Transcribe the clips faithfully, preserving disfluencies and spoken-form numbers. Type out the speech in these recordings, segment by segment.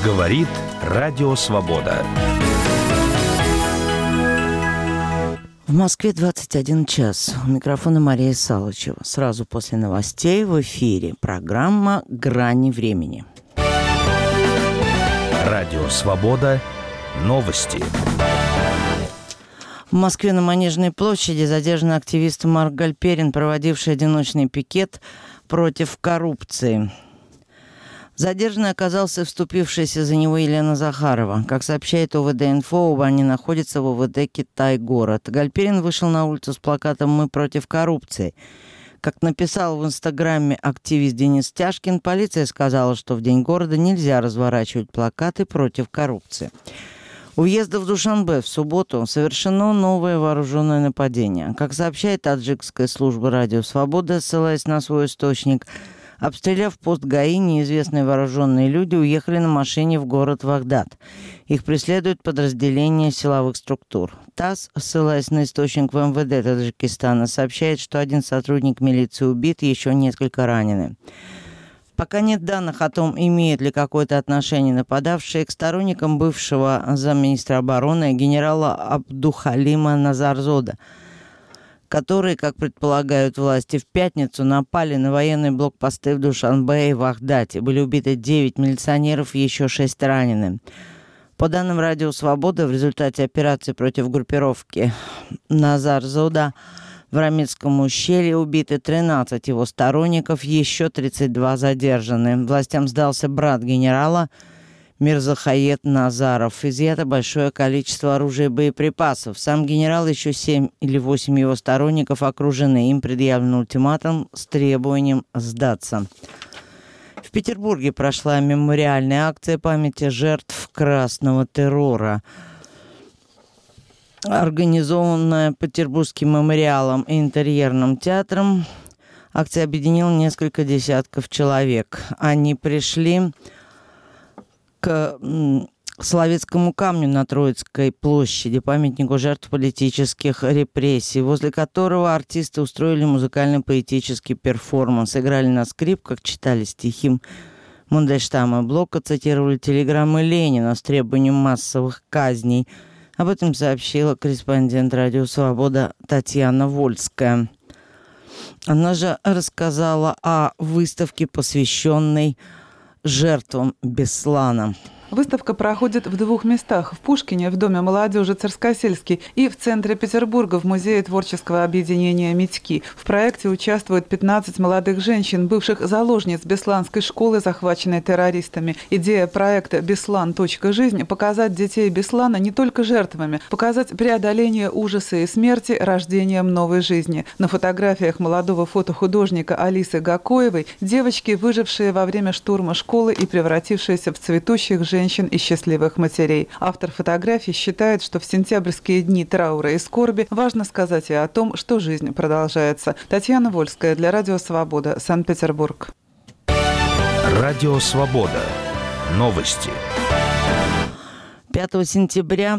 Говорит Радио Свобода. В Москве двадцать один час. У микрофона Мария Салычева. Сразу после новостей в эфире программа «Грани времени». Радио Свобода. Новости. В Москве на Манежной площади задержан активист Марк Гальперин, проводивший одиночный пикет против коррупции. Задержанный оказался вступившаяся за него Елена Захарова. Как сообщает ОВД-инфо, оба они находятся в ОВД Китай-город. Гальперин вышел на улицу с плакатом «Мы против коррупции». Как написал в Инстаграме активист Денис Тяжкин, полиция сказала, что в День города нельзя разворачивать плакаты против коррупции. У въезда в Душанбе в субботу совершено новое вооруженное нападение. Как сообщает таджикская служба «Радио Свобода», ссылаясь на свой источник, обстреляв пост ГАИ, неизвестные вооруженные люди уехали на машине в город Вагдад. Их преследуют подразделения силовых структур. ТАСС, ссылаясь на источник в МВД Таджикистана, сообщает, что один сотрудник милиции убит, еще несколько ранены. Пока нет данных о том, имеет ли какое-то отношение нападавшие к сторонникам бывшего замминистра обороны генерала Абдухалима Назарзода, которые, как предполагают власти, в пятницу напали на военные блокпосты в Душанбе и Вахдаде. Были убиты девять милиционеров и еще шесть ранены. По данным Радио Свобода, в результате операции против группировки Назарзода в Рамитском ущелье убиты тринадцать его сторонников, еще тридцать два задержаны. Властям сдался брат генерала Мирзахает Назаров. Изъято большое количество оружия и боеприпасов. Сам генерал, еще семь или восемь его сторонников окружены. Им предъявлен ультиматум с требованием сдаться. В Петербурге прошла мемориальная акция памяти жертв красного террора, организованная Петербургским мемориалом и интерьерным театром. Акция объединила несколько десятков человек. Они пришли к Соловецкому камню на Троицкой площади, памятнику жертв политических репрессий, возле которого артисты устроили музыкально-поэтический перформанс. Играли на скрипках, читали стихи Мандельштама, Блока, цитировали телеграммы Ленина с требованием массовых казней. Об этом сообщила корреспондент Радио Свобода Татьяна Вольская. Она же рассказала о выставке, посвященной жертвам Беслана. Выставка проходит в двух местах. В Пушкине, в Доме молодежи Царскосельский, и в центре Петербурга, в Музее творческого объединения «Митьки». В проекте участвуют пятнадцать молодых женщин, бывших заложниц Бесланской школы, захваченной террористами. Идея проекта «Беслан. Жизнь» – показать детей Беслана не только жертвами, показать преодоление ужаса и смерти рождением новой жизни. На фотографиях молодого фотохудожника Алисы Гакоевой девочки, выжившие во время штурма школы и превратившиеся в цветущих женщин женщин и счастливых матерей. Автор фотографий считает, что в сентябрьские дни траура и скорби важно сказать и о том, что жизнь продолжается. Татьяна Вольская для Радио Свобода, Санкт-Петербург. Радио Свобода. Новости. пятого сентября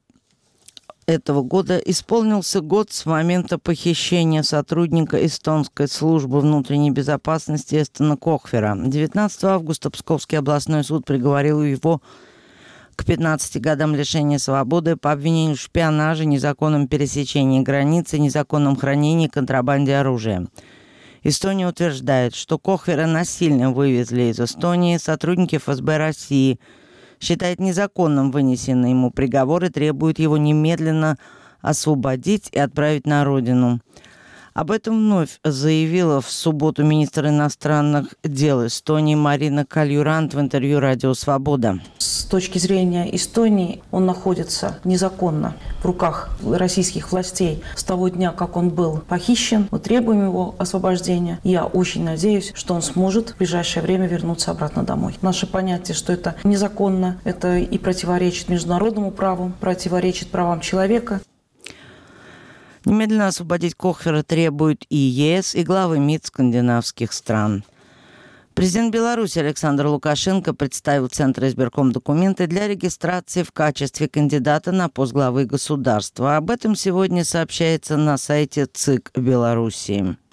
этого года исполнился год с момента похищения сотрудника эстонской службы внутренней безопасности Эстона Кохвера. девятнадцатого августа Псковский областной суд приговорил его к пятнадцати годам лишения свободы по обвинению в шпионаже, незаконном пересечении границы, незаконном хранении и контрабанде оружия. Эстония утверждает, что Кохвера насильно вывезли из Эстонии сотрудники эф эс бэ России, считает незаконным вынесенный ему приговор и требует его немедленно освободить и отправить на родину. Об этом вновь заявила в субботу министр иностранных дел Эстонии Марина Кальюрант в интервью «Радио Свобода». С точки зрения Эстонии он находится незаконно в руках российских властей с того дня, как он был похищен. Мы требуем его освобождения. Я очень надеюсь, что он сможет в ближайшее время вернуться обратно домой. Наше понятие, что это незаконно, это и противоречит международному праву, противоречит правам человека. Немедленно освободить Кохвера требуют и е эс, и главы МИД скандинавских стран. Президент Беларуси Александр Лукашенко представил в Центр избирком документы для регистрации в качестве кандидата на пост главы государства. Об этом сегодня сообщается на сайте ЦИК Беларуси.